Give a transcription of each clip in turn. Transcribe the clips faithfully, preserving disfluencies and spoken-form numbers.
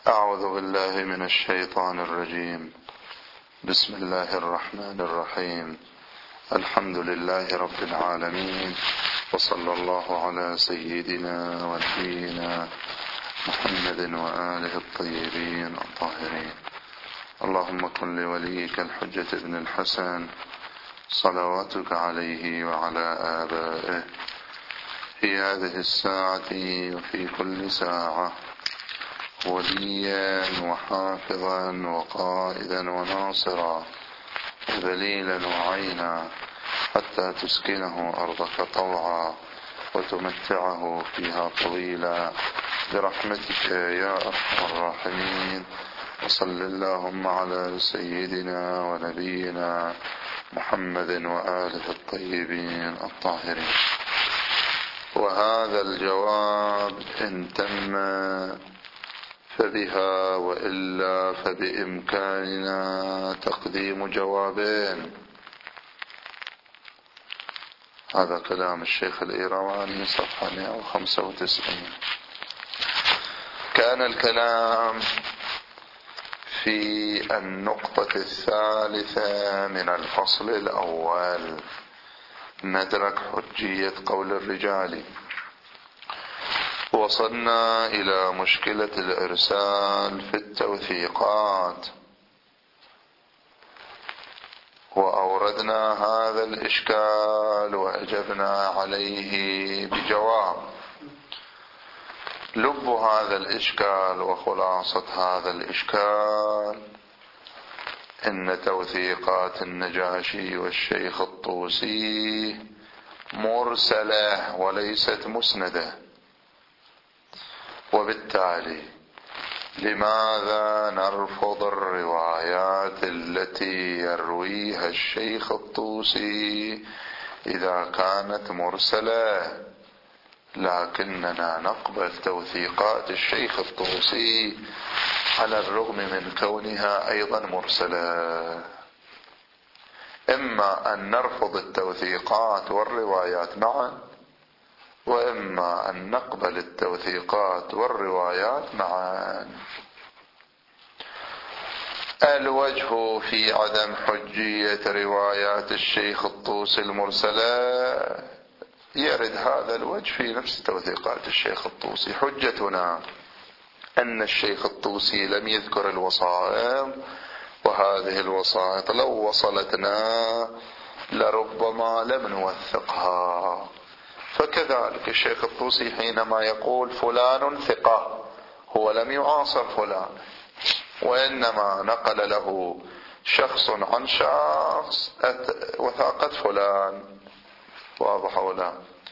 أعوذ بالله من الشيطان الرجيم. بسم الله الرحمن الرحيم. الحمد لله رب العالمين، وصلى الله على سيدنا ونبينا محمد وآله الطيبين الطاهرين. اللهم كن لوليك الحجة ابن الحسن صلواتك عليه وعلى آبائه في هذه الساعة وفي كل ساعة وليا وحافظا وقائدا وناصرا وذليلا وعينا، حتى تسكنه أرضك طوعا وتمتعه فيها طويلا برحمتك يا أرحم الراحمين. وصل اللهم على سيدنا ونبينا محمد وآله الطيبين الطاهرين. وهذا الجواب إن تم فبها، وإلا فبإمكاننا تقديم جوابين. هذا كلام الشيخ الإيرواني صفحة مئة وخمسة وتسعين. كان الكلام في النقطة الثالثة من الفصل الأول، ندرك حجية قول الرجال. وصلنا إلى مشكلة الإرسال في التوثيقات، وأوردنا هذا الإشكال وأجبنا عليه بجواب. لب هذا الإشكال وخلاصة هذا الإشكال إن توثيقات النجاشي والشيخ الطوسي مرسلة وليست مسندة، وبالتالي لماذا نرفض الروايات التي يرويها الشيخ الطوسي إذا كانت مرسلة، لكننا نقبل توثيقات الشيخ الطوسي على الرغم من كونها أيضا مرسلة؟ إما أن نرفض التوثيقات والروايات معا، وإما أن نقبل التوثيقات والروايات معا. الوجه في عدم حجية روايات الشيخ الطوسي المرسلة يرد هذا الوجه في نفس توثيقات الشيخ الطوسي. حجتنا أن الشيخ الطوسي لم يذكر الوسائط، وهذه الوسائط لو وصلتنا لربما لم نوثقها. فكذلك الشيخ الطوسي حينما يقول فلان ثقة، هو لم يعاصر فلان، وإنما نقل له شخص عن شخص وثاقة فلان، واضح ولا؟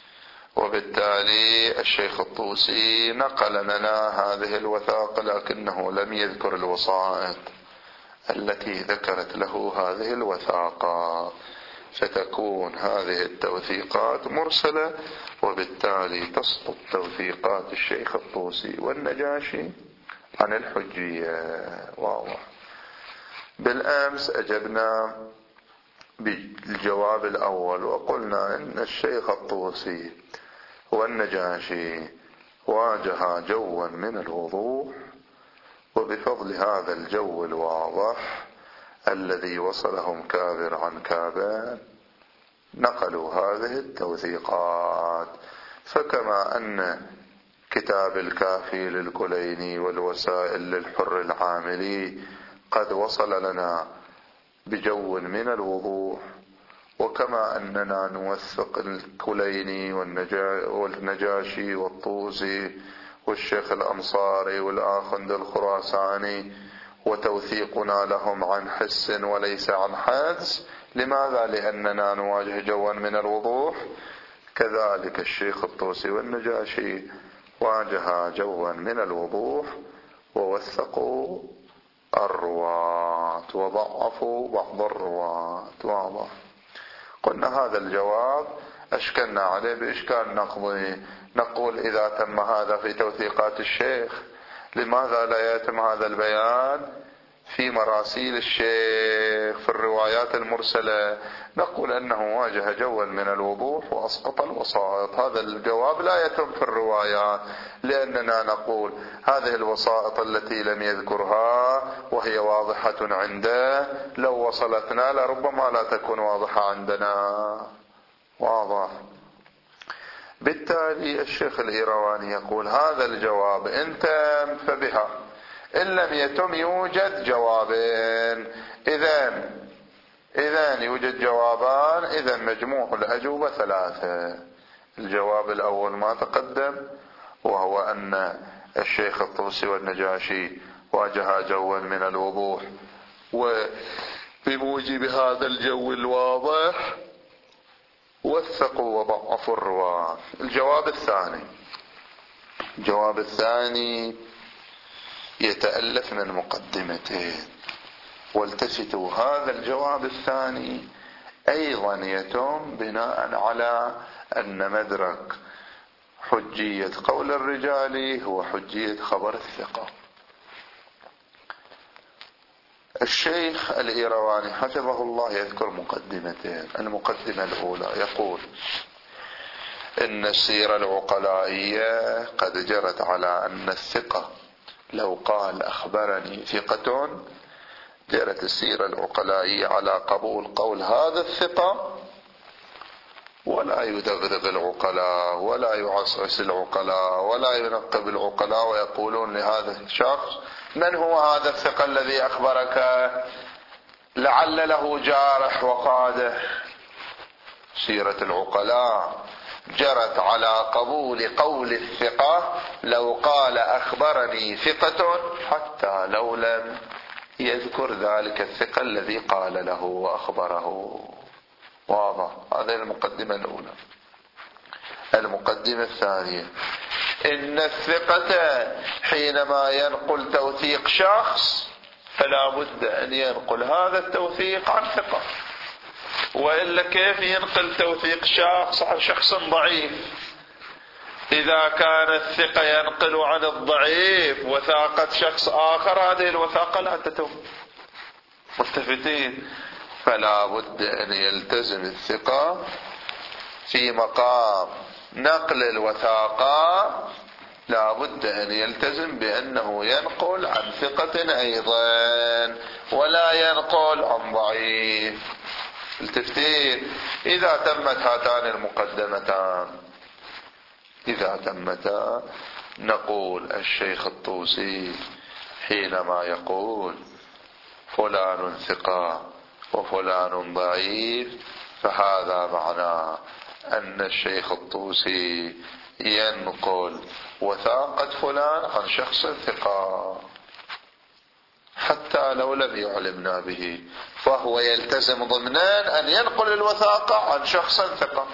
وبالتالي الشيخ الطوسي نقل لنا هذه الوثائق، لكنه لم يذكر الوسائط التي ذكرت له هذه الوثائق، فتكون هذه التوثيقات مرسلة، وبالتالي تسقط توثيقات الشيخ الطوسي والنجاشي عن الحجية. واضح. بالأمس أجبنا بالجواب الأول وقلنا إن الشيخ الطوسي والنجاشي واجه جوا من الوضوح، وبفضل هذا الجو الواضح الذي وصلهم كابر عن كابر نقلوا هذه التوثيقات. فكما أن كتاب الكافي للكليني والوسائل للحر العاملي قد وصل لنا بجو من الوضوح، وكما أننا نوثق الكليني والنجاشي والطوسي والشيخ الأنصاري والآخند الخراساني وتوثيقنا لهم عن حس وليس عن حدس، لماذا؟ لأننا نواجه جوا من الوضوح. كذلك الشيخ الطوسي والنجاشي واجه جوا من الوضوح ووثقوا الرواة وضعفوا بعض الرواة. واضح. قلنا هذا الجواب أشكلنا عليه بإشكال نقضي، نقول إذا تم هذا في توثيقات الشيخ، لماذا لا يتم هذا البيان في مراسيل الشيخ في الروايات المرسلة، نقول أنه واجه جوا من الوضوح وأسقط الوسائط. هذا الجواب لا يتم في الروايات، لأننا نقول هذه الوسائط التي لم يذكرها وهي واضحة عنده لو وصلتنا لربما لا تكون واضحة عندنا. واضح. بالتالي الشيخ الإيرواني يقول هذا الجواب إن تم فبها، إن لم يتم يوجد جوابين. إذن إذن يوجد جوابان، إذن مجموع الأجوبة ثلاثة. الجواب الأول ما تقدم، وهو أن الشيخ الطوسي والنجاشي واجها جوا من الوضوح، وبموجب هذا الجو الواضح وثقوا وضعفوا الرواة. الجواب الثاني الجواب الثاني يتألف من مقدمتين، والتفتوا هذا الجواب الثاني أيضا يتم بناء على أن مدرك حجية قول الرجال هو حجية خبر الثقة. الشيخ الإيرواني حفظه الله يذكر مقدمتين. المقدمة الأولى يقول إن السيرة العقلائية قد جرت على أن الثقة لو قال أخبرني ثقة، جرت السيرة العقلائية على قبول قول هذا الثقة، ولا يدغدغ العقلاء ولا يعصعص العقلاء ولا ينقب العقلاء ويقولون لهذا الشخص من هو هذا الثقة الذي أخبرك، لعل له جارح وقادح. سيرة العقلاء جرت على قبول قول الثقة لو قال أخبرني ثقة، حتى لو لم يذكر ذلك الثقة الذي قال له وأخبره. واضح. هذه المقدمة الأولى. المقدمة الثانية إن الثقة حينما ينقل توثيق شخص فلا بد أن ينقل هذا التوثيق عن ثقة، وإلا كيف ينقل توثيق شخص عن شخص ضعيف؟ إذا كان الثقة ينقل عن الضعيف وثاقة شخص آخر، هذه الوثاقة لا تتم. متفتين؟ فلا بد أن يلتزم الثقة في مقام نقل الوثاقة، لا بد أن يلتزم بأنه ينقل عن ثقة أيضا ولا ينقل عن ضعيف. التفتين؟ إذا تمت هاتان المقدمتان إذا تمتا نقول الشيخ الطوسي حينما يقول فلان ثقة وفلان ضعيف، فهذا معناه أن الشيخ الطوسي ينقل وثاقة فلان عن شخص ثقة حتى لو لم يعلمنا به، فهو يلتزم ضمنا أن ينقل الوثاقة عن شخص ثقة.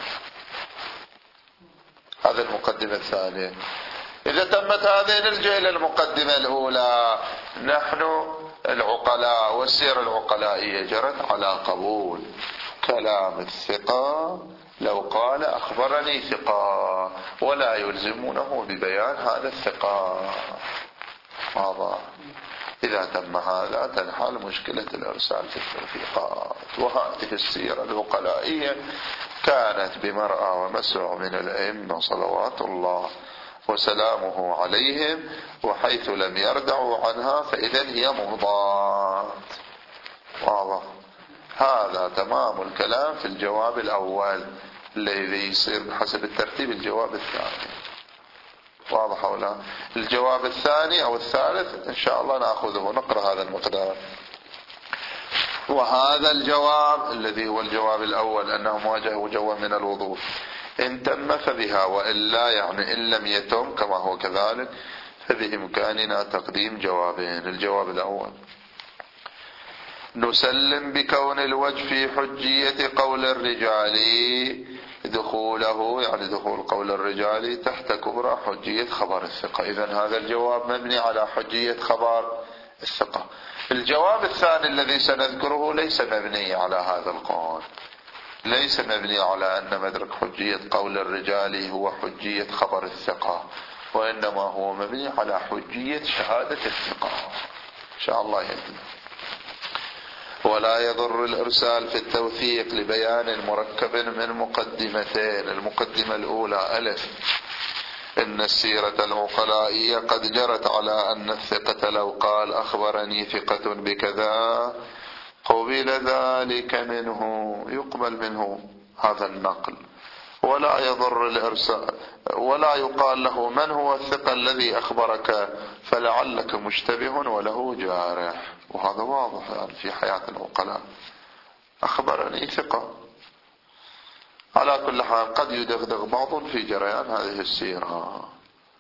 هذه المقدمة الثانية. إذا تمت هذه نرجع إلى المقدمة الأولى. نحن العقلاء والسيرة العقلائية جرت على قبول كلام الثقة لو قال أخبرني ثقة، ولا يلزمونه ببيان هذا الثقة. واضح. إذا تم هذا تنحل مشكلة الإرسال في التوثيقات. وهذه السيرة العقلائية كانت بمرأى ومسع من الأئمة صلوات الله وسلامه عليهم، وحيث لم يردعوا عنها فإذا هي مهضات. واضح. هذا تمام الكلام في الجواب الأول الذي يصير بحسب الترتيب الجواب الثاني. واضح أو لا؟ الجواب الثاني أو الثالث إن شاء الله نأخذه، نقرأ هذا المقدار. وهذا الجواب الذي هو الجواب الأول أنهم واجهوا جوا من الوضوح إن تم فبها، وإلا يعني إن لم يتم كما هو كذلك فبإمكاننا تقديم جوابين. الجواب الأول: نسلم بكون الوجه في حجية قول الرجال دخوله، يعني دخول قول الرجال تحت كبرى حجية خبر الثقة. إذن هذا الجواب مبني على حجية خبر الثقة. الجواب الثاني الذي سنذكره ليس مبني على هذا القول، ليس مبني على أن مدرك حجية قول الرجال هو حجية خبر الثقة، وإنما هو مبني على حجية شهادة الثقة. إن شاء الله يهدي. ولا يضر الإرسال في التوثيق لبيان مركب من مقدمتين. المقدمة الأولى: ألف، إن السيرة العقلائية قد جرت على أن الثقة لو قال أخبرني ثقة بكذا قبل ذلك منه، يقبل منه هذا النقل، ولا يضر الإرسال، ولا يقال له من هو الثقة الذي أخبرك فلعلك مشتبه وله جارح. وهذا واضح يعني في حياة العقلاء، أخبرني ثقة. على كل حال قد يدغدغ بعض في جريان هذه السيرة.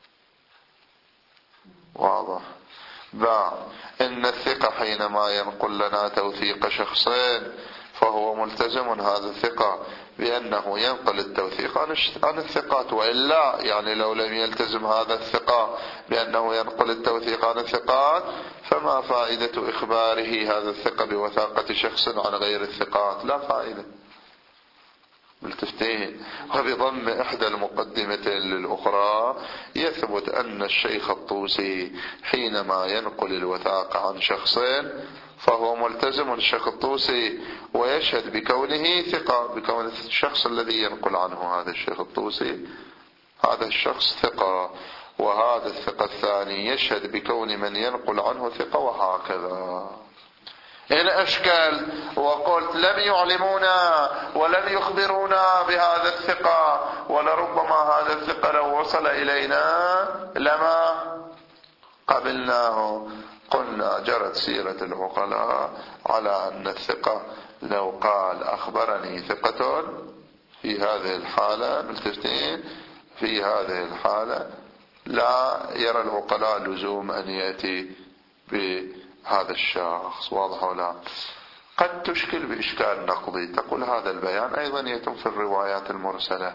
واضح. باع إن الثقة حينما ينقل لنا توثيق شخصين فهو ملتزم هذا الثقة بأنه ينقل التوثيق عن الثقات، وإلا يعني لو لم يلتزم هذا الثقة بأنه ينقل التوثيق عن الثقات فما فائدة إخباره هذا الثقة بوثاقة شخص عن غير الثقات؟ لا فائدة. بالتفتين. وبضم إحدى المقدمتين للأخرى يثبت أن الشيخ الطوسي حينما ينقل الوثاقة عن شخصين فهو ملتزم الشيخ الطوسي ويشهد بكونه ثقة، بكون الشخص الذي ينقل عنه هذا الشيخ الطوسي هذا الشخص ثقة، وهذا الثقة الثاني يشهد بكون من ينقل عنه ثقة، وهكذا. إن أشكل وقلت لم يعلمونا ولم يخبرونا بهذا الثقة، ولربما هذا الثقة لو وصل إلينا لما قبلناه، قلنا جرت سيرة العقلاء على أن الثقة لو قال أخبرني ثقة في هذه الحالة ملتفتين في هذه الحالة لا يرى العقلاء لزوم أن يأتي بهذا الشخص. واضح ولا؟ قد تشكل بإشكال نقضي، تقول هذا البيان أيضا يتم في الروايات المرسلة.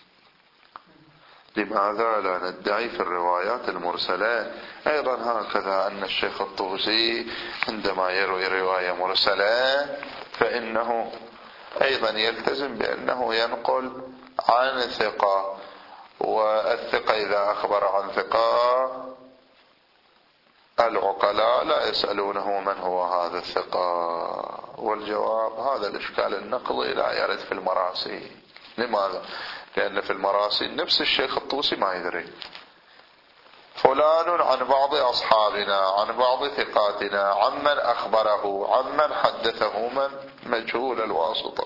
لماذا لا ندعي في الروايات المرسلة أيضا هكذا أن الشيخ الطوسي عندما يروي رواية مرسلة فإنه أيضا يلتزم بأنه ينقل عن ثقة، والثقة إذا أخبر عن ثقة العقلاء لا يسألونه من هو هذا الثقة. والجواب هذا الإشكال النقضي لا يرد في المراسي. لماذا؟ لأن في المراسي نفس الشيخ الطوسي ما يدري فلان عن بعض أصحابنا عن بعض ثقاتنا عمن أخبره عمن حدثه من مجهول الواسطة.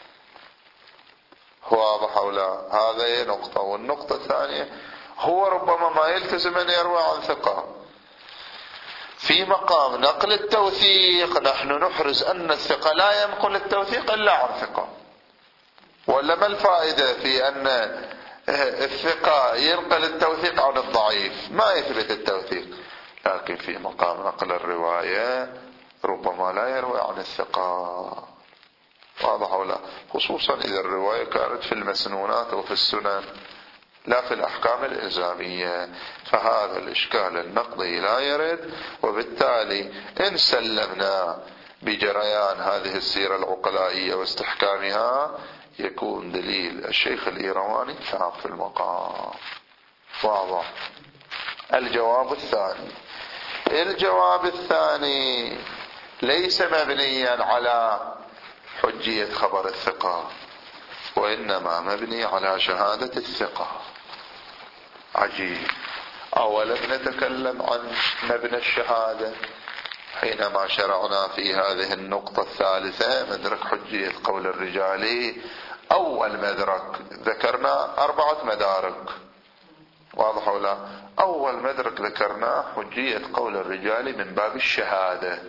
واضح ولا؟ هذه نقطة. والنقطة الثانية هو ربما ما يلتزم أن يروي عن ثقة. في مقام نقل التوثيق نحن نحرز أن الثقة لا ينقل التوثيق إلا عن ثقة، ولا ما الفائدة في أن الثقة ينقل التوثيق عن الضعيف؟ ما يثبت التوثيق. لكن في مقام نقل الرواية ربما لا يروي عن الثقة. واضح ولا؟ خصوصا إذا الرواية كانت في المسنونات وفي السنن لا في الأحكام الإلزامية، فهذا الإشكال النقضي لا يرد. وبالتالي إن سلمنا بجريان هذه السيرة العقلائية واستحكامها يكون دليل الشيخ الإيرواني كان في المقام. واضح. الجواب الثاني الجواب الثاني ليس مبنيا على حجية خبر الثقة، وإنما مبني على شهادة الثقة. عجيب. أولا نتكلم عن مبنى الشهادة حينما شرعنا في هذه النقطة الثالثة مدرك حجية قول الرجال. أول مدرك ذكرنا أربعة مدارك. واضح ولا؟ أول مدرك ذكرنا حجية قول الرجال من باب الشهادة.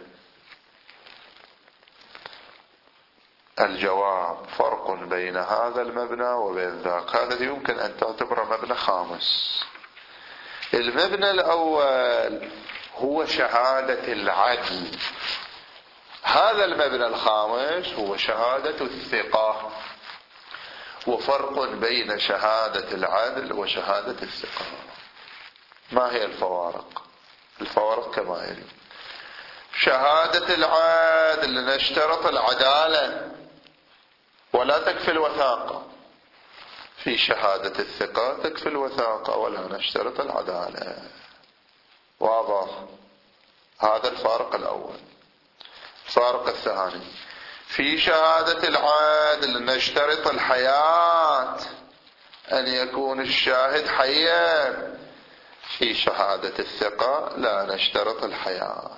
الجواب فرق بين هذا المبنى وبين ذاك. هذا يمكن أن تعتبره مبنى خامس. المبنى الأول هو شهادة العدل، هذا المبنى الخامس هو شهادة الثقة. وفرق بين شهادة العدل وشهادة الثقة. ما هي الفوارق؟ الفوارق كما يلي: شهادة العدل نشترط العدالة ولا تكفي الوثاقة، في شهادة الثقة تكفي الوثاقة ولا نشترط العدالة. واضح؟ هذا الفارق الأول. الفارق الثاني في شهادة العدل نشترط الحياة، أن يكون الشاهد حيا. في شهادة الثقة لا نشترط الحياة،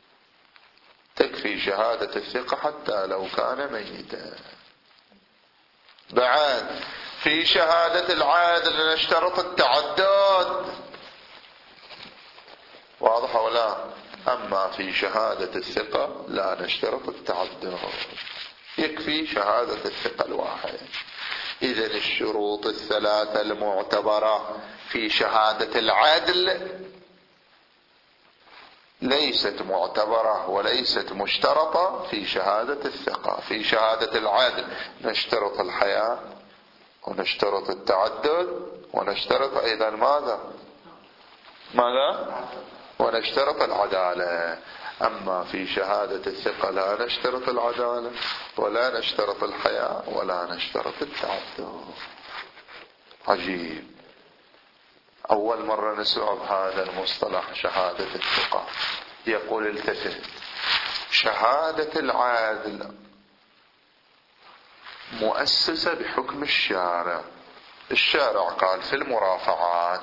تكفي شهادة الثقة حتى لو كان ميتا. بعد في شهادة العدل نشترط التعدد، واضح ولا؟ أما في شهادة الثقة لا نشترط التعدد، يكفي شهادة الثقة الواحد. إذن الشروط الثلاثة المعتبرة في شهادة العدل ليست معتبرة وليست مشترطة في شهادة الثقة. في شهادة العدل نشترط الحياة ونشترط التعدد ونشترط أيضا ماذا؟ ماذا؟ ونشترط العدالة. أما في شهادة الثقة لا نشترط العدالة ولا نشترط الحياة ولا نشترط التعدد. عجيب، أول مرة نسمع بهذا المصطلح شهادة الثقة. يقول التفت، شهادة العدل مؤسسة بحكم الشارع. الشارع قال في المرافعات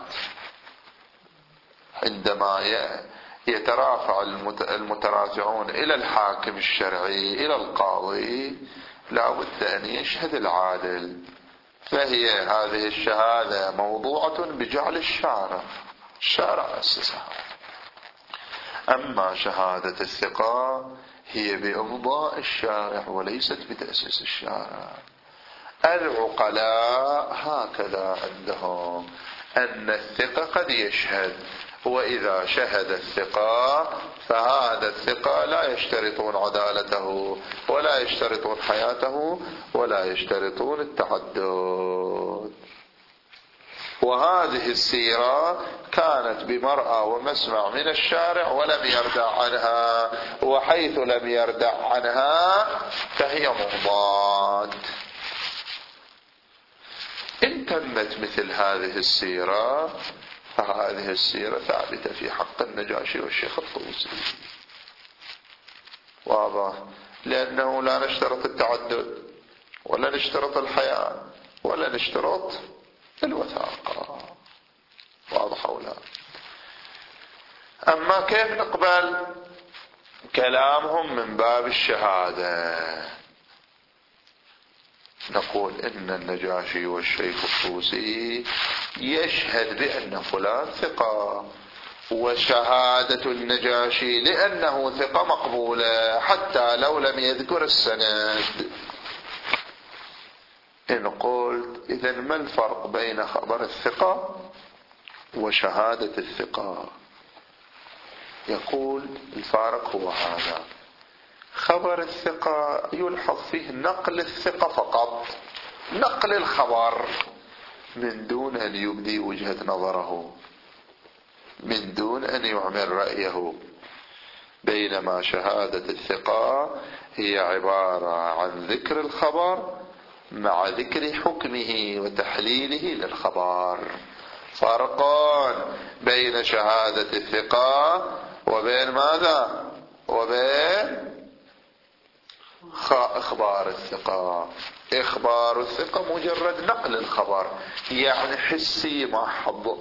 عندما يترافع المترافعون إلى الحاكم الشرعي إلى القاضي لا بد أن يشهد العادل، فهي هذه الشهادة موضوعة بجعل الشارع، الشارع أسسها. أما شهادة الثقة هي بإمضاء الشارع وليست بتأسيس الشارع. العقلاء هكذا عندهم، أن الثقة قد يشهد، وإذا شهد الثقة فهذا الثقة لا يشترطون عدالته ولا يشترطون حياته ولا يشترطون التعدد. وهذه السيرة كانت بمرأى ومسمع من الشارع ولم يردع عنها، وحيث لم يردع عنها فهي مضاد. إن تمت مثل هذه السيرة فهذه السيرة ثابتة في حق النجاشي والشيخ الطوسي، واضح؟ لأنه لا نشترط التعدد ولا نشترط الحياة ولا نشترط الوثاقة، واضح ولا؟ أما كيف نقبل كلامهم من باب الشهادة؟ نقول إن النجاشي والشيخ الطوسي يشهد بأن فلان ثقة، وشهادة النجاشي لأنه ثقة مقبولة حتى لو لم يذكر السند. إن قلت إذن ما الفرق بين خبر الثقة وشهادة الثقة؟ يقول الفارق هو هذا: خبر الثقة يلحظ فيه نقل الثقة فقط، نقل الخبر من دون أن يبدي وجهة نظره، من دون أن يعمل رأيه. بينما شهادة الثقة هي عبارة عن ذكر الخبر مع ذكر حكمه وتحليله للخبر. فرقان بين شهادة الثقة وبين ماذا؟ وبين إخبار الثقة. إخبار الثقة مجرد نقل الخبر، يعني حسي محض،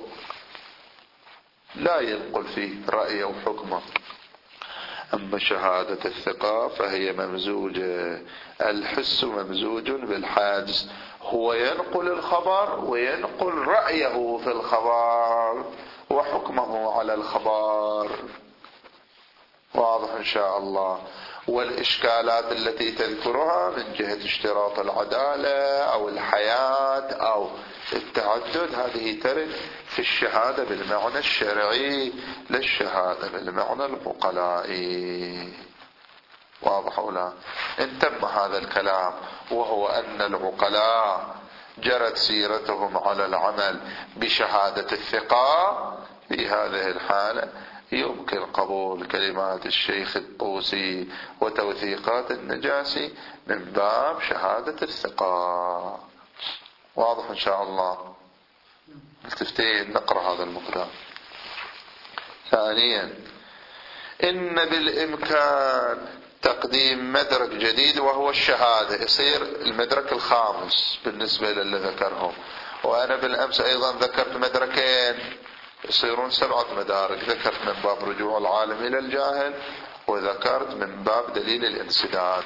لا ينقل فيه رأيه وحكمه. أما شهادة الثقة فهي ممزوجة، الحس ممزوج بالحدس، هو ينقل الخبر وينقل رأيه في الخبر وحكمه على الخبر. واضح إن شاء الله. والإشكالات التي تذكرها من جهة اشتراط العدالة أو الحياة أو التعدد هذه ترد في الشهادة بالمعنى الشرعي للشهادة بالمعنى العقلائي. واضح ولا؟ إن تم هذا الكلام، وهو أن العقلاء جرت سيرتهم على العمل بشهادة الثقة، في هذه الحالة يمكن قبول كلمات الشيخ الطوسي وتوثيقات النجاشي من باب شهادة الثقة. واضح إن شاء الله. التفتين نقرأ هذا المقدار. ثانيا، إن بالإمكان تقديم مدرك جديد وهو الشهادة، يصير المدرك الخامس بالنسبة للي ذكرهم. وأنا بالأمس أيضا ذكرت مدركين يصيرون سبعة مدارك، ذكرت من باب رجوع العالم إلى الجاهل، وذكرت من باب دليل الانسداد.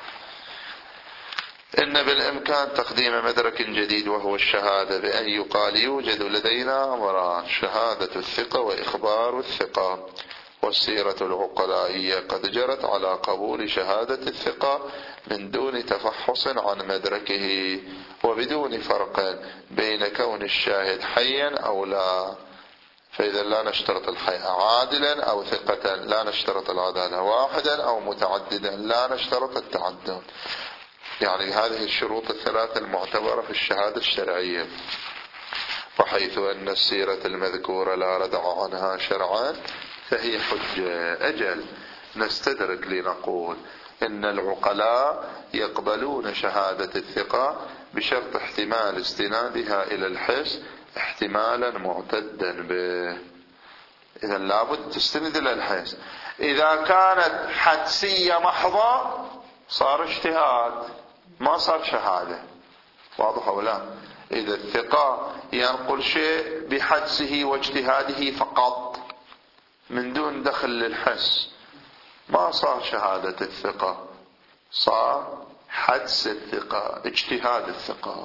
إن بالإمكان تقديم مدرك جديد وهو الشهادة بأن يقال يوجد لدينا أمران: شهادة الثقة وإخبار الثقة. والسيرة العقلائية قد جرت على قبول شهادة الثقة من دون تفحص عن مدركه، وبدون فرق بين كون الشاهد حيا أو لا. فإذا لا نشترط الحي، عادلا أو ثقة لا نشترط العدالة، واحدا أو متعددا لا نشترط التعدد. يعني هذه الشروط الثلاثة المعتبرة في الشهادة الشرعية. وحيث أن السيرة المذكورة لا ردع عنها شرعا فهي حجة. أجل نستدرك لنقول إن العقلاء يقبلون شهادة الثقة بشرط احتمال استنادها إلى الحس احتمالا معتدا به. إذا لابد تستند إلى الحس. إذا كانت حدسية محضة صار اجتهاد، ما صار شهادة. واضح أو لا؟ إذا الثقة ينقل شيء بحدسه واجتهاده فقط من دون دخل للحس، ما صار شهادة الثقة، صار حدس الثقة، اجتهاد الثقة.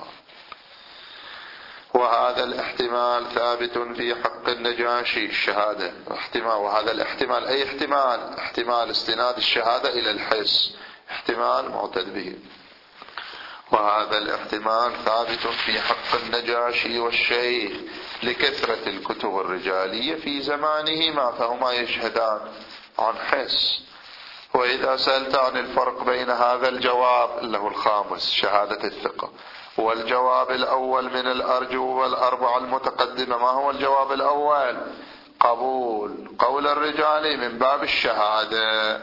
وهذا الاحتمال ثابت في حق النجاشي الشهادة احتمال. وهذا الاحتمال أي احتمال؟ احتمال استناد الشهادة إلى الحس، احتمال معتد به. وهذا الاحتمال ثابت في حق النجاشي والشيخ لكثرة الكتب الرجالية في زمانهما، فهما يشهدان عن حس. وإذا سألت عن الفرق بين هذا الجواب اللي هو الخامس شهادة الثقة والجواب الأول من الأرجو والأربعة المتقدمة، ما هو الجواب الأول؟ قبول قول الرجال من باب الشهادة.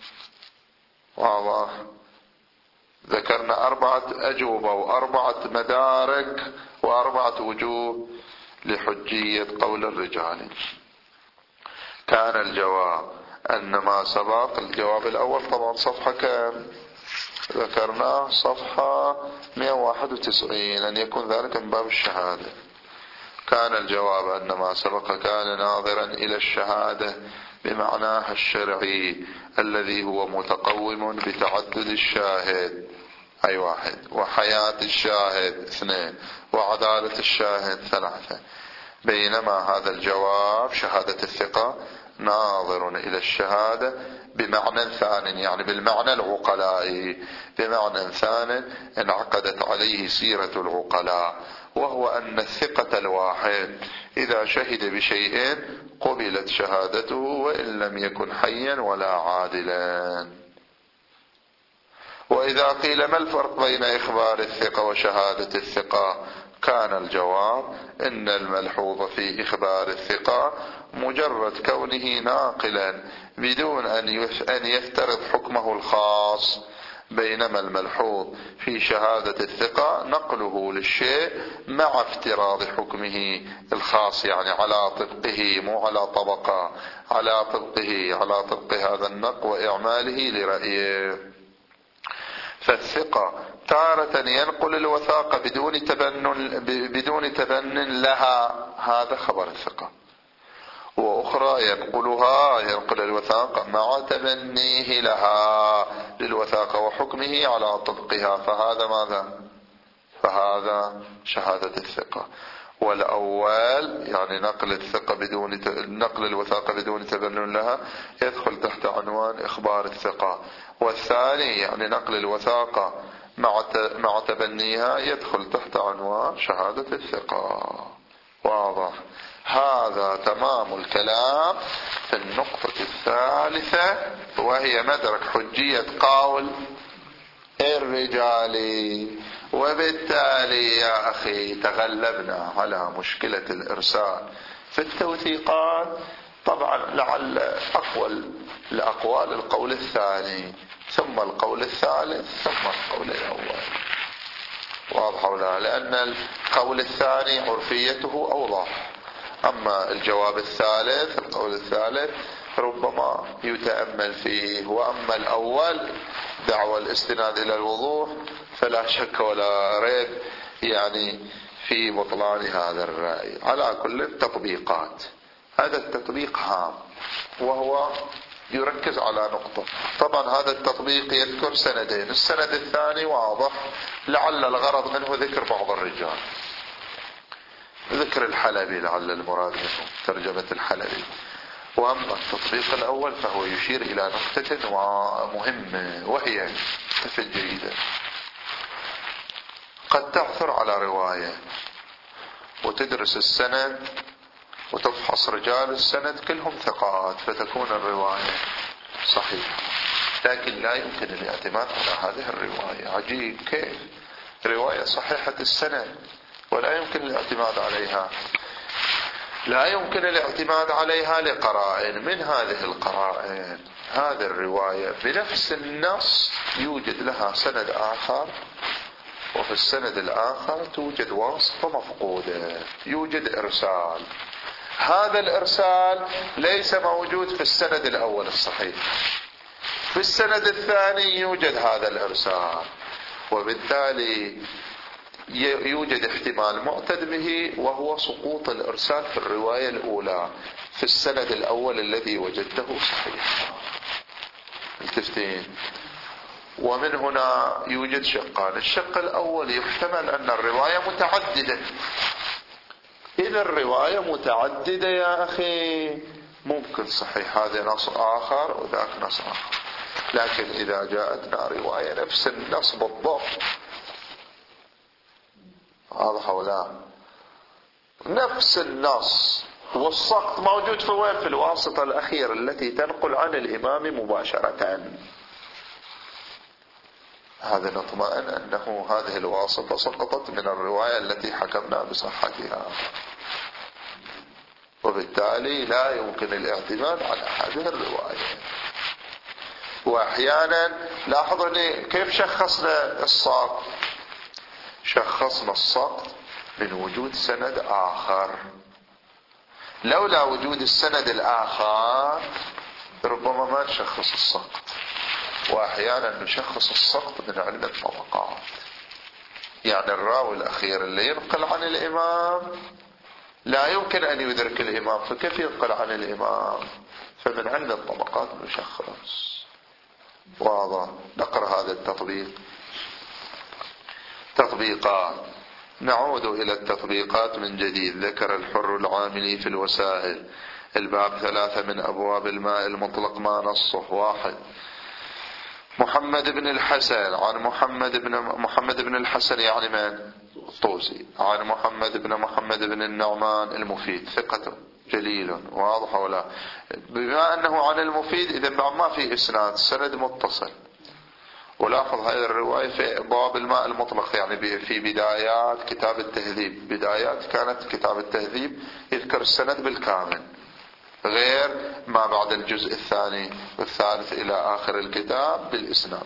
واضح؟ ذكرنا أربعة أجوبة وأربعة مدارك وأربعة وجوه لحجية قول الرجال. كان الجواب أن ما سبق، الجواب الأول طبعا صفحة كام ذكرناه؟ صفحة مئة وواحد وتسعين، أن يكون ذلك من باب الشهادة. كان الجواب أن ما سبق كان ناظرا إلى الشهادة بمعناها الشرعي الذي هو متقوم بتعدد الشاهد أي واحد، وحياة الشاهد اثنين، وعدالة الشاهد ثلاثة. بينما هذا الجواب شهادة الثقة ناظر إلى الشهادة بمعنى ثاني، يعني بالمعنى العقلائي، بمعنى ثاني انعقدت عليه سيرة العقلاء، وهو أن الثقة الواحد إذا شهد بشيء قبلت شهادته وإن لم يكن حيا ولا عادلا. وإذا قيل ما الفرق بين إخبار الثقة وشهادة الثقة؟ كان الجواب إن الملحوظ في إخبار الثقة مجرد كونه ناقلا بدون أن يفترض حكمه الخاص، بينما الملحوظ في شهادة الثقة نقله للشيء مع افتراض حكمه الخاص، يعني على طبقه مو على طبقة، على طبقه، على طبق هذا النقل وإعماله لرأيه. فالثقة تارة ينقل الوثاقة بدون تبنن بدون تبنن لها، هذا خبر الثقة، وأخرى ينقلها ينقل الوثاقة مع تبنيه لها للوثاقة وحكمه على طبقها، فهذا ماذا؟ فهذا شهادة الثقة. والأول يعني نقل الثقة بدون ت... نقل الوثاقة بدون تبنن لها يدخل تحت عنوان إخبار الثقة، والثاني يعني نقل الوثاقة مع ت... مع تبنيها يدخل تحت عنوان شهادة الثقة. واضح؟ هذا تمام الكلام في النقطة الثالثة، وهي مدرك حجية قول الرجال. وبالتالي يا أخي تغلبنا على مشكلة الإرسال في التوثيقات. طبعا لعل أقوى الأقوال القول الثاني ثم القول الثالث ثم القول الأول. واضح ولا؟ لأن القول الثاني عرفيته أوضح، أما الجواب الثالث القول الثالث ربما يتأمل فيه. وأما الأول دعوى الاستناد إلى الوضوح فلا شك ولا ريب يعني في بطلان هذا الرأي. على كل التطبيقات، هذا التطبيق هام وهو يركز على نقطة. طبعا هذا التطبيق يذكر سندين، السند الثاني واضح، لعل الغرض منه ذكر بعض الرجال، ذكر الحلبي لعل المراد منه ترجمة الحلبي. وأما التطبيق الأول فهو يشير إلى نقطة مهمة، وهي تفل جيدة. قد تعثر على رواية وتدرس السند وتفحص رجال السند كلهم ثقات فتكون الرواية صحيحة، لكن لا يمكن الاعتماد على هذه الرواية. عجيب كيف رواية صحيحة السند ولا يمكن الاعتماد عليها؟ لا يمكن الاعتماد عليها لقرائن. من هذه القرائن هذه الرواية بنفس النص يوجد لها سند آخر، وفي السند الآخر توجد واسطة مفقودة، يوجد إرسال. هذا الإرسال ليس موجود في السند الأول الصحيح، في السند الثاني يوجد هذا الإرسال، وبالتالي يوجد احتمال معتد به وهو سقوط الإرسال في الرواية الأولى في السند الأول الذي وجدته صحيح. التفتين. ومن هنا يوجد شقان. الشق الأول يحتمل أن الرواية متعددة. إذا الرواية متعددة يا أخي ممكن صحيح هذا نص آخر وذاك نص آخر، لكن إذا جاءتنا رواية نفس النص بالضبط، واضح ولا؟ نفس النص والسقط موجود في وين؟ في الواسطة الأخيرة التي تنقل عن الإمام مباشرة. هذا نطمئن أنه هذه الواسطة سقطت من الرواية التي حكمنا بصحتها، وبالتالي لا يمكن الاعتماد على هذه الرواية. وأحيانا لاحظني كيف شخصنا السقط. شخصنا السقط من وجود سند آخر، لولا وجود السند الآخر ربما ما نشخص السقط. وأحيانا نشخص السقط من علم الطبقات، يعني الراوي الأخير اللي ينقل عن الإمام لا يمكن أن يدرك الإمام، فكيف ينقل عن الإمام؟ فمن علم الطبقات نشخص. واضح. نقرأ هذا التطبيق. تطبيقات. نعود إلى التطبيقات من جديد. ذكر الحر العاملي في الوسائل الباب ثلاثة من أبواب الماء المطلق ما نصه. واحد، محمد بن الحسن عن محمد بن محمد بن الحسن يعني من؟ الطوسي. عن محمد بن محمد بن النعمان المفيد ثقة جليل. واضح ولا؟ بما أنه عن المفيد إذا ما في إسناد، سند متصل. ولاحظ هذه الرواية في باب الماء المطلق، يعني في بدايات كتاب التهذيب، بدايات كانت كتاب التهذيب يذكر السند بالكامل، غير ما بعد الجزء الثاني والثالث إلى آخر الكتاب بالإسناد.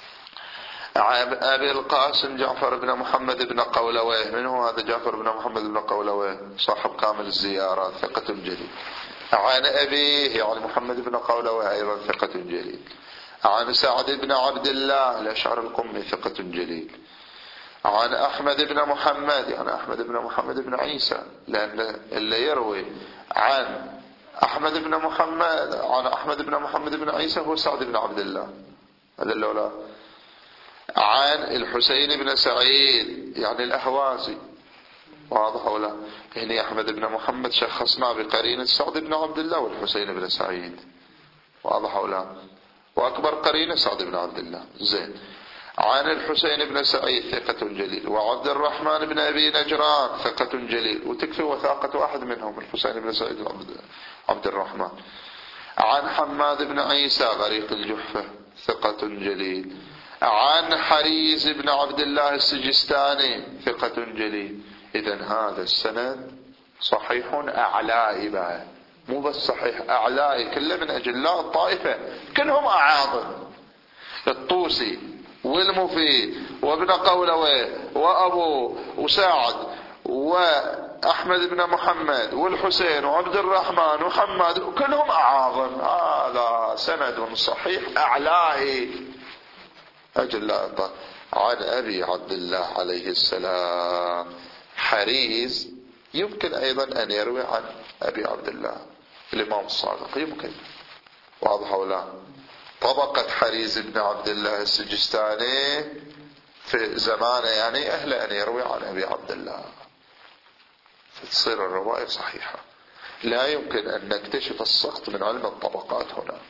أبي القاسم جعفر بن محمد بن قولويه. من هو هذا جعفر بن محمد بن قولويه؟ صاحب كامل الزيارات ثقة جليل. عن أبيه يعني محمد بن قولويه أيضا ثقة جليل. عن سعد بن عبد الله الأشعري القمي ثقة جليل. عن أحمد بن محمد يعني أحمد بن محمد بن عيسى، لأن اللي يروي عن أحمد بن محمد عن أحمد بن محمد بن عيسى هو سعد بن عبد الله هذا الأولى. عن الحسين بن سعيد يعني الأهوازي. واضح ولا؟ هنا أحمد بن محمد شخصنا بقرينة سعد بن عبد الله والحسين بن سعيد. واضح ولا؟ وأكبر قرينة سعد بن عبد الله. زين. عن الحسين بن سعيد ثقة جليل. وعبد الرحمن بن أبي نجران ثقة جليل، وتكفي وثاقة واحد منهم الحسين بن سعيد عبد الرحمن. عن حماد بن عيسى غريق الجحفة ثقة جليل. عن حريز بن عبد الله السجستاني ثقة جليل. إذن هذا السند صحيح أعلائي بقى، مو بس صحيح أعلائي، كله من أجلاء الطائفة كلهم أعاظم، الطوسي والمفيد وابن قولويه وأبو وسعد وابن أحمد بن محمد والحسين وعبد الرحمن وحماد كلهم أعاظم. هذا سند صحيح أعلائي أجل عن أبي عبد الله عليه السلام. حريز يمكن أيضا أن يروي عن أبي عبد الله الإمام الصادق، يمكن، واضح ولا؟ طبقة حريز بن عبد الله السجستاني في زمانه يعني أهل أن يروي عن أبي عبد الله، فتصير الرواية صحيحة. لا يمكن أن نكتشف السقط من علم الطبقات هنا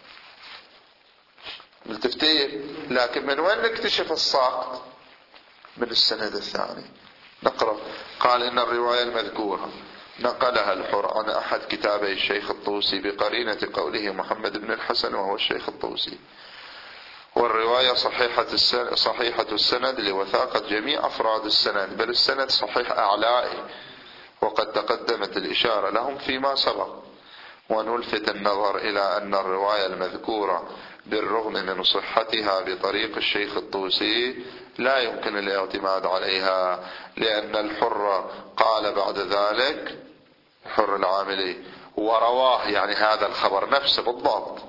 بالتفتير، لكن من وين نكتشف السقط؟ من السند الثاني. نقرأ. قال إن الرواية المذكورة نقلها الحر عن أحد كتابي الشيخ الطوسي بقرينة قوله محمد بن الحسن وهو الشيخ الطوسي، والرواية صحيحة السند, صحيحة السند لوثاقة جميع أفراد السند، بل السند صحيح أعلائي، وقد تقدمت الإشارة لهم فيما سبق. ونلفت النظر إلى أن الرواية المذكورة بالرغم من صحتها بطريق الشيخ الطوسي لا يمكن الاعتماد عليها، لأن الحر قال بعد ذلك، الحر العاملي، ورواه، يعني هذا الخبر نفسه بالضبط،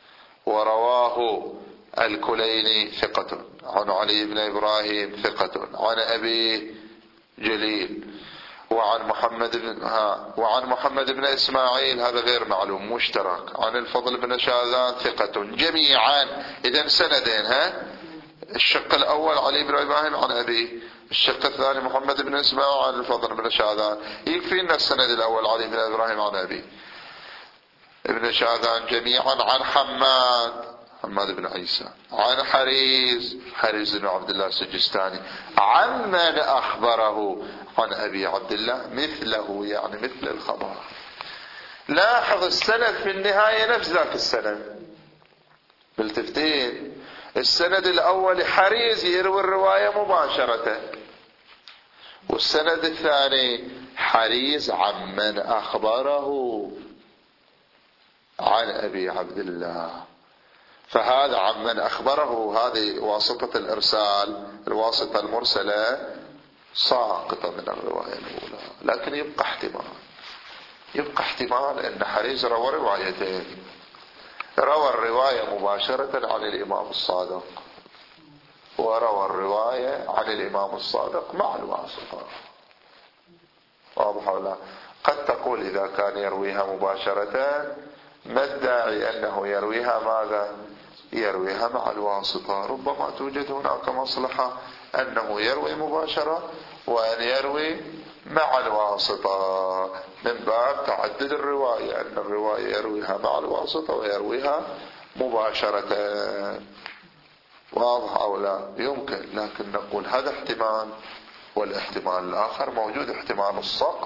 ورواه الكليني ثقة عن علي بن إبراهيم ثقة عن أبي جليل وعن محمد بن ها وعن محمد بن إسماعيل، هذا غير معلوم مشترك، عن الفضل بن شاذان ثقة، جميعا. إذن سندين، ها الشق الأول علي بن إبراهيم عن أبي، الشق الثاني محمد بن إسماعيل عن الفضل بن شاذان. يكفينا السند الأول علي بن إبراهيم عن أبي ابن شاذان جميعا عن حماد حماد بن عيسى عن حريز حريز بن عبد الله السجستاني عن من أخبره عن أبي عبد الله مثله، يعني مثل الخبر. لاحظ السند في النهاية نفس ذاك السند بالتفتين. السند الأول حريز يروي الرواية مباشرة، والسند الثاني حريز عن من أخبره عن أبي عبد الله. فهذا عن من أخبره، هذه واسطة الإرسال، الواسطة المرسلة ساقطة من الرواية الأولى، لكن يبقى احتمال يبقى احتمال أن حريز روى روايتين، روى الرواية مباشرة عن الإمام الصادق، وروى الرواية عن الإمام الصادق مع الواسطة. واضح ولا؟ قد تقول إذا كان يرويها مباشرة ما الداعي أنه يرويها ماذا؟ يرويها مع الواسطة. ربما توجد هناك مصلحة أنه يروي مباشرة وأن يروي مع الواسطة، من باب تعدد الرواية، أن الرواية يرويها مع الواسطة ويرويها مباشرة. واضح أو لا؟ يمكن، لكن نقول هذا احتمال، والاحتمال الآخر موجود احتمال السقط،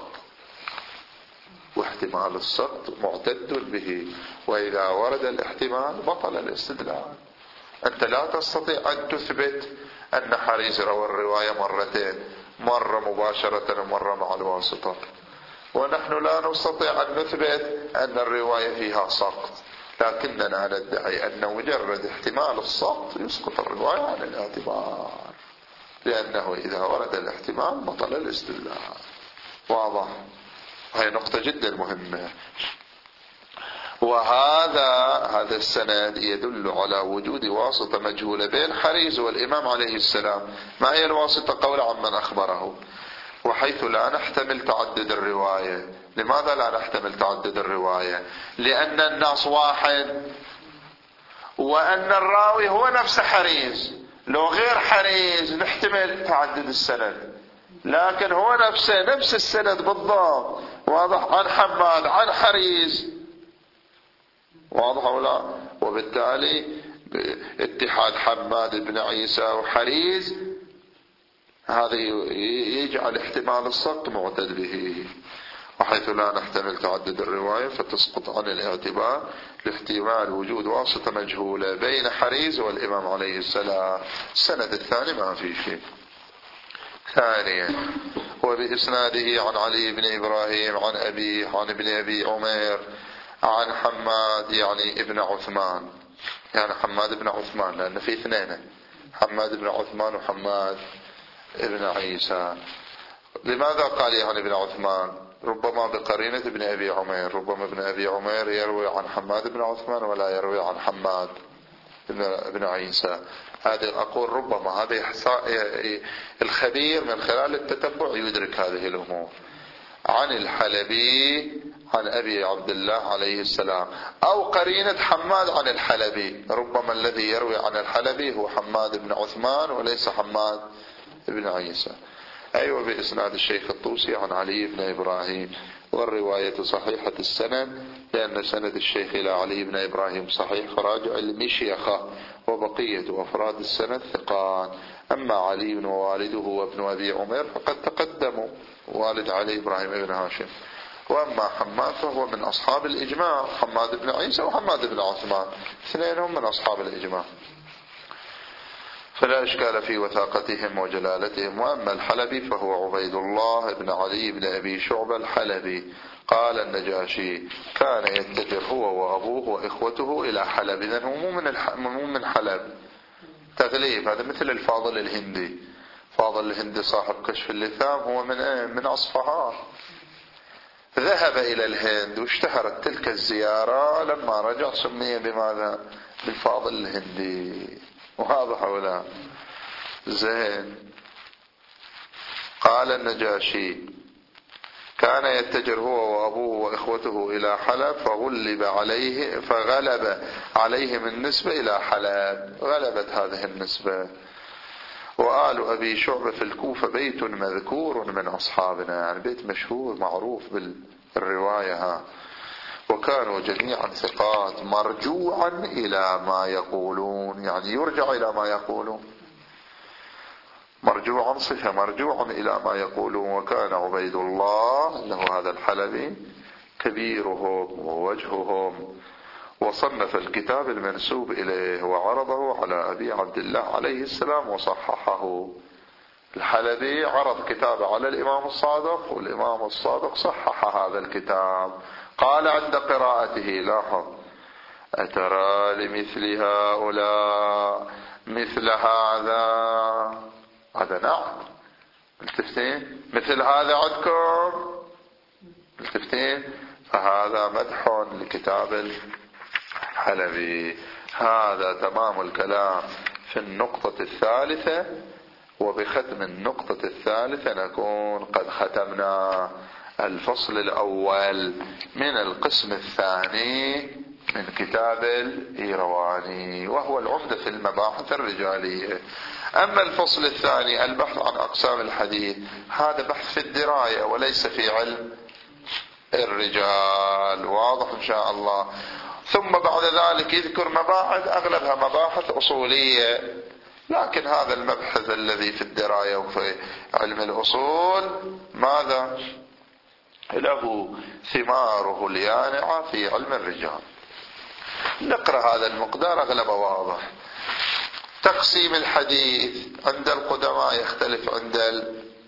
واحتمال السقط معتد به، وإذا ورد الاحتمال بطل الاستدلال. أنت لا تستطيع أن تثبت أن حريز روى الرواية مرتين، مرة مباشرة ومرة مع الواسطة، ونحن لا نستطيع أن نثبت أن الرواية فيها سقط، لكننا ندعي أن مجرد احتمال السقط يسقط الرواية عن الاعتبار، لأنه إذا ورد الاحتمال بطل الاستدلال. واضح؟ هاي نقطة جدا مهمة. وهذا هذا السند يدل على وجود واسطة مجهولة بين حريز والإمام عليه السلام. ما هي الواسطة؟ قول عمن أخبره، وحيث لا نحتمل تعدد الرواية. لماذا لا نحتمل تعدد الرواية؟ لأن الناس واحد، وأن الراوي هو نفس حريز. لو غير حريز نحتمل تعدد السند، لكن هو نفسه نفس السند بالضبط. واضح؟ عن حماد عن حريز. واضح ولا؟ وبالتالي اتحاد حماد بن عيسى وحريز هذا يجعل احتمال السقط معتد به. وحيث لا نحتمل تعدد الرواية فتسقط عن الاعتبار لاحتمال وجود واسطة مجهولة بين حريز والإمام عليه السلام. السند الثاني ما في شيء. ثانيا، وبإسناده عن علي بن إبراهيم عن أبي عن ابن أبي عمير عن حماد يعني ابن عثمان، يعني حماد بن عثمان، لأن في اثنين، حماد بن عثمان وحماد ابن عيسى. لماذا قال يعني ابن عثمان؟ ربما بقرينة ابن أبي عمير، ربما ابن أبي عمير يروي عن حماد بن عثمان ولا يروي عن حماد بن عيسى. هذه أقول ربما هذا الخبير من خلال التتبع يدرك هذه الأمور. عن الحلبي عن أبي عبد الله عليه السلام، أو قرينة حماد عن الحلبي، ربما الذي يروي عن الحلبي هو حماد بن عثمان وليس حماد بن عيسى. أيوة بإسناد الشيخ الطوسي عن علي بن إبراهيم، والرواية صحيحة السند لأن سند الشيخ إلى علي بن إبراهيم صحيح، فراجع المشيخة وبقية أفراد السند ثقان. أما علي ووالده وابن أبي عمر فقد تقدموا، والد علي إبراهيم بن هاشم. وأما حماد فهو من أصحاب الإجماع، حماد بن عيسى وحماد بن عثمان اثنينهم من أصحاب الإجماع، فلا إشكال في وثاقتهم وجلالتهم. وأما الحلبي فهو عبيد الله بن علي بن أبي شعبة الحلبي. قال النجاشي كان يتجر هو وأبوه وإخوته إلى حلب. إذن هو مو من, الح... مو من حلب، تغليب. هذا مثل الفاضل الهندي، فاضل الهندي صاحب كشف اللثام هو من ايه؟ من أصفهان. ذهب إلى الهند واشتهرت تلك الزيارة، لما رجع سمي بماذا؟ بالفاضل الهندي. واضح ولا؟ زين. قال النجاشي كان يتجر هو وأبوه وإخوته إلى حلب، فغلب عليه فغلب عليهم النسبة إلى حلب، غلبت هذه النسبة. وآل أبي شعبة في الكوفة بيت مذكور من أصحابنا، يعني بيت مشهور معروف بالرواية ها. وكانوا جميعا ثقات مرجوعا إلى ما يقولون، يعني يرجع إلى ما يقولون، مرجوعا صفة، مرجوعا إلى ما يقولون. وكان عبيد الله له هذا الحلبي كبيرهم ووجههم، وصنف الكتاب المنسوب إليه وعرضه على أبي عبد الله عليه السلام وصححه. الحلبي عرض كتابه على الإمام الصادق، والإمام الصادق صحح هذا الكتاب. قال عند قراءته، لاحظ: أترى لمثل هؤلاء مثل هذا؟ هذا نعم، التفتين مثل هذا عندكم، التفتين. فهذا مدح لكتاب الحلبي. هذا تمام الكلام في النقطة الثالثة، وبختم النقطة الثالثة نكون قد ختمنا الفصل الأول من القسم الثاني من كتاب الإيرواني، وهو العمدة في المباحث الرجالية. أما الفصل الثاني البحث عن أقسام الحديث، هذا بحث في الدراية وليس في علم الرجال. واضح إن شاء الله. ثم بعد ذلك يذكر مباحث أغلبها مباحث أصولية، لكن هذا المبحث الذي في الدراية وفي علم الأصول ماذا؟ له ثماره اليانعة في علم الرجال. نقرأ هذا المقدار أغلبه واضح. تقسيم الحديث عند القدماء يختلف عند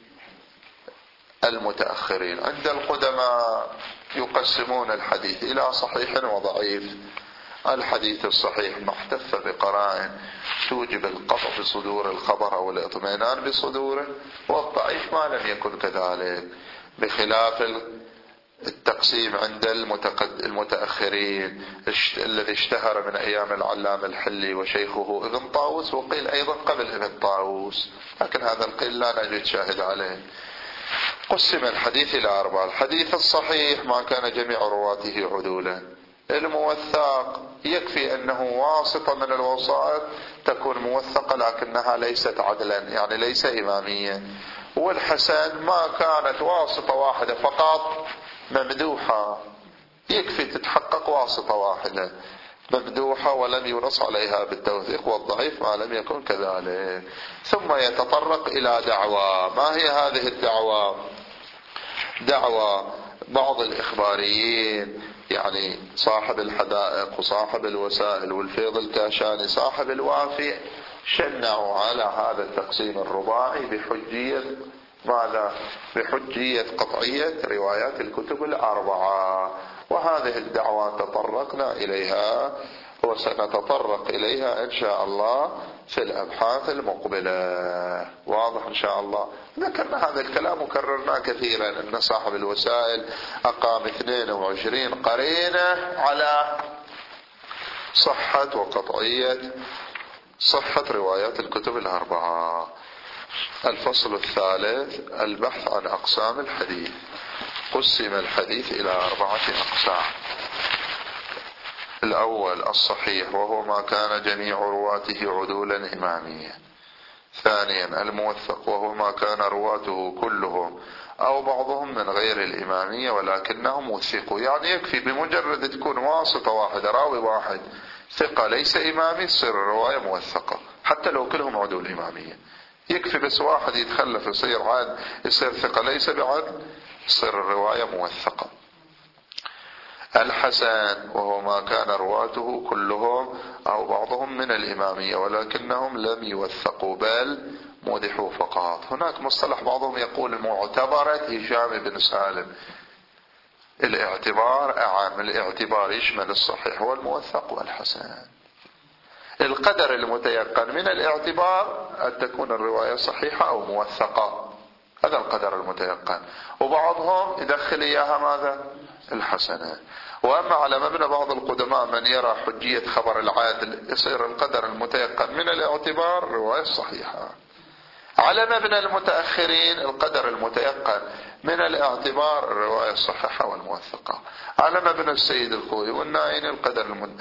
المتأخرين. عند القدماء يقسمون الحديث إلى صحيح وضعيف. الحديث الصحيح ما احتف بقرائن توجب القطع بصدور الخبر أو الاطمئنان بصدوره، والضعيف ما لم يكن كذلك، بخلاف التقسيم عند المتأخرين الذي اشتهر من أيام العلامة الحلي وشيخه ابن طاووس، وقيل أيضا قبل ابن طاووس، لكن هذا القيل لا نجد شاهد عليه. قسم الحديث إلى أربعة: الحديث الصحيح ما كان جميع رواته عدولا، الموثق يكفي أنه واسطة من الوسائط تكون موثقة لكنها ليست عدلا، يعني ليس إمامية، والحسن ما كانت واسطة واحدة فقط ممدوحة، يكفي تتحقق واسطة واحدة ممدوحة ولم ينص عليها بالتوثيق، والضعيف ما لم يكن كذلك. ثم يتطرق إلى دعوى. ما هي هذه الدعوى؟ دعوى بعض الإخباريين، يعني صاحب الحدائق وصاحب الوسائل والفيض الكاشاني صاحب الوافي، شنعوا على هذا التقسيم الرباعي بحجية ماذا؟ بحجية قطعية روايات الكتب الأربعة. وهذه الدعوة تطرقنا إليها وسنتطرق إليها إن شاء الله في الأبحاث المقبلة. واضح إن شاء الله. ذكرنا هذا الكلام وكررناه كثيرا، أن صاحب الوسائل أقام اثنين وعشرين قرينة على صحة وقطعية صحة روايات الكتب الأربعة. الفصل الثالث: البحث عن أقسام الحديث. قسم الحديث إلى أربعة أقسام. الأول الصحيح، وهو ما كان جميع رواته عدولا إمامية. ثانيا الموثق، وهو ما كان رواته كلهم أو بعضهم من غير الإمامية ولكنهم وثقوا، يعني يكفي بمجرد تكون واسطة واحدة، راوي واحد ثقة ليس إمامي، تصير الرواية موثقة حتى لو كلهم عدول إمامية. يكفي بس واحد يتخلف يصير عاد يصير ثقة ليس بعدل، تصير الرواية موثقة. الحسن، وهو ما كان رواته كلهم أو بعضهم من الإمامية ولكنهم لم يوثقوا بل مدحوا فقط. هناك مصطلح بعضهم يقول معتبرة هشام بن سالم. الاعتبار أعم، الاعتبار يشمل الصحيح والموثق والحسن. القدر المتيقن من الاعتبار أن تكون الرواية صحيحة أو موثقة، هذا القدر المتيقن. وبعضهم يدخل إياها ماذا؟ الحسنة. وأما على مبنى بعض القدماء من يرى حجية خبر العادل، يصير القدر المتيقن من الاعتبار رواية صحيحة. على مبنى المتأخرين القدر المتيقن من الاعتبار الرواية الصحيحة والموثقة. على مبنى السيد الخوي والنائين القدر المد...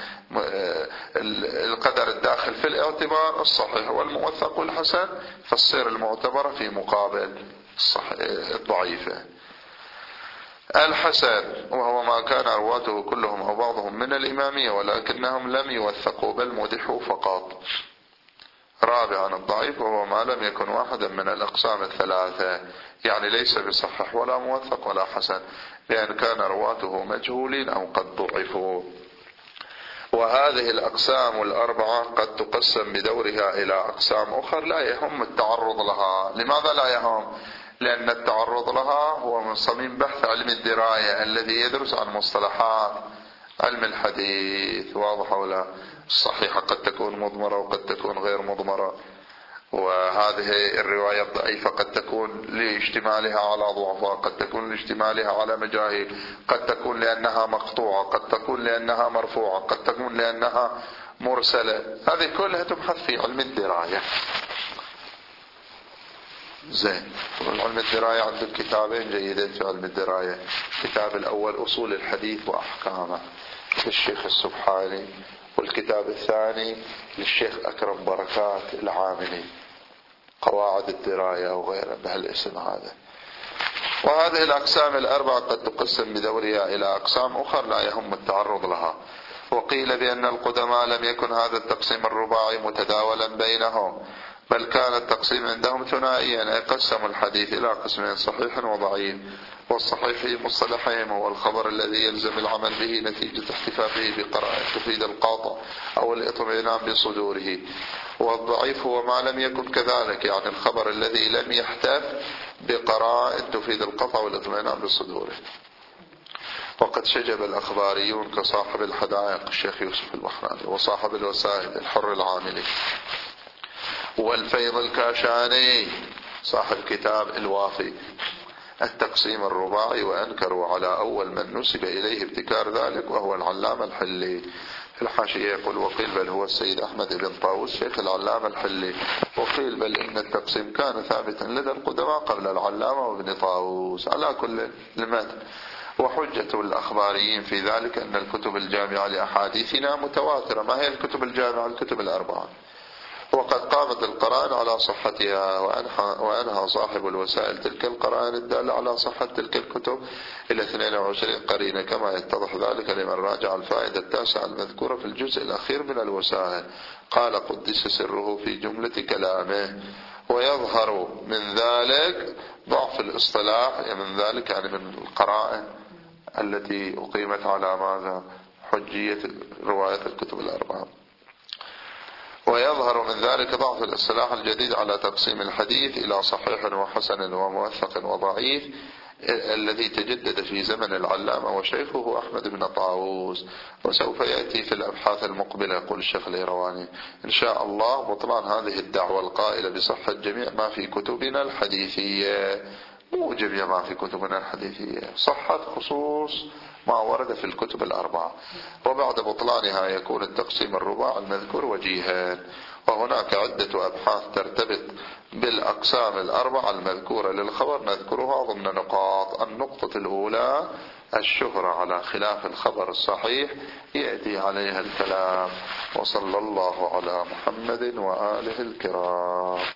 القدر الداخل في الاعتبار الصحيح والموثق والحسن، فالصير المعتبرة في مقابل الضعيفة. الحسن، وهو ما كان رواته كلهم أو بعضهم من الإمامية ولكنهم لم يوثقوا بل مدحوا فقط. رابعا الضعيف، وهو ما لم يكن واحدا من الأقسام الثلاثة، يعني ليس بصحح ولا موثق ولا حسن، لأن كان رواته مجهولين أو قد ضعفوا. وهذه الأقسام الأربعة قد تقسم بدورها إلى أقسام أخرى لا يهم التعرض لها. لماذا لا يهم؟ لأن التعرض لها هو من صميم بحث علم الدراية الذي يدرس عن مصطلحات علم الحديث. واضح ولا؟ الصحيحة قد تكون مضمرة وقد تكون غير مضمرة، وهذه الرواية الضعيفة قد تكون لاشتمالها على ضعفاء، قد تكون لاشتمالها على مجاهيل، قد تكون لأنها مقطوعة، قد تكون لأنها مرفوعة، قد تكون لأنها مرسلة. هذه كلها تبحث في علم الدراية. زين. علم الدراية عندك كتابين جيدين في علم الدراية. الكتاب الأول أصول الحديث وأحكامه للشيخ السبحاني، والكتاب الثاني للشيخ أكرم بركات العاملي، قواعد الدراية أو غيره بهالاسم هذا. وهذه الأقسام الأربعة قد تقسم بدورها إلى أقسام أخرى لا يهم التعرض لها. وقيل بأن القدماء لم يكن هذا التقسيم الرباعي متداولا بينهم، بل كان التقسيم عندهم ثنائيا، أي قسموا الحديث إلى قسمين: صحيح وضعيف. والصحيح في مصطلحهم هو الخبر الذي يلزم العمل به نتيجة احتفافه بقراءة تفيد القاطع أو الاطمئنان بصدوره. والضعيف هو ما لم يكن كذلك، يعني الخبر الذي لم يحتف بقراءة تفيد القطع والاطمئنان بصدوره. وقد شجب الأخباريون كصاحب الحدائق الشيخ يوسف البحراني، وصاحب الوسائل الحر العاملي، والفيض الكاشاني صاحب كتاب الوافي، التقسيم الرباعي، وأنكروا على أول من نسب إليه ابتكار ذلك وهو العلامة الحلي. في الحاشية يقول: وقيل بل هو السيد أحمد بن طاووس شيخ العلامة الحلي، وقيل بل إن التقسيم كان ثابتا لدى القدماء قبل العلامة وابن طاووس. على كل المتن. وحجة الأخباريين في ذلك أن الكتب الجامعة لأحاديثنا متواترة. ما هي الكتب الجامعة؟ الكتب الأربعة. وقد قامت القرائن على صحتها، وأنهى صاحب الوسائل تلك القرائن الدالة على صحة تلك الكتب إلى اثنين وعشرين قرينة، كما يتضح ذلك لمن راجع الفائدة التاسعة المذكورة في الجزء الأخير من الوسائل. قال قدس سره في جملة كلامه: ويظهر من ذلك ضعف الاصطلاح، يعني من ذلك يعني من القرائن التي أقيمت على ماذا؟ حجية رواية الكتب الأربعة. ويظهر من ذلك ضعف الاصطلاح الجديد على تقسيم الحديث إلى صحيح وحسن وموثق وضعيف، الذي تجدد في زمن العلامة وشيخه أحمد بن طاووس، وسوف يأتي في الأبحاث المقبلة يقول الشيخ الإيرواني إن شاء الله بطلان هذه الدعوة القائلة بصحة جميع ما في كتبنا الحديثية، مو جميع ما في كتبنا الحديثية، صحة خصوص ما ورد في الكتب الأربعة، وبعد بطلانها يكون التقسيم الرباع المذكور وجيها. وهناك عدة أبحاث ترتبط بالأقسام الأربعة المذكورة للخبر نذكرها ضمن نقاط. النقطة الأولى الشهرة على خلاف الخبر الصحيح يأتي عليها الكلام. وصلى الله على محمد وآله الكرام.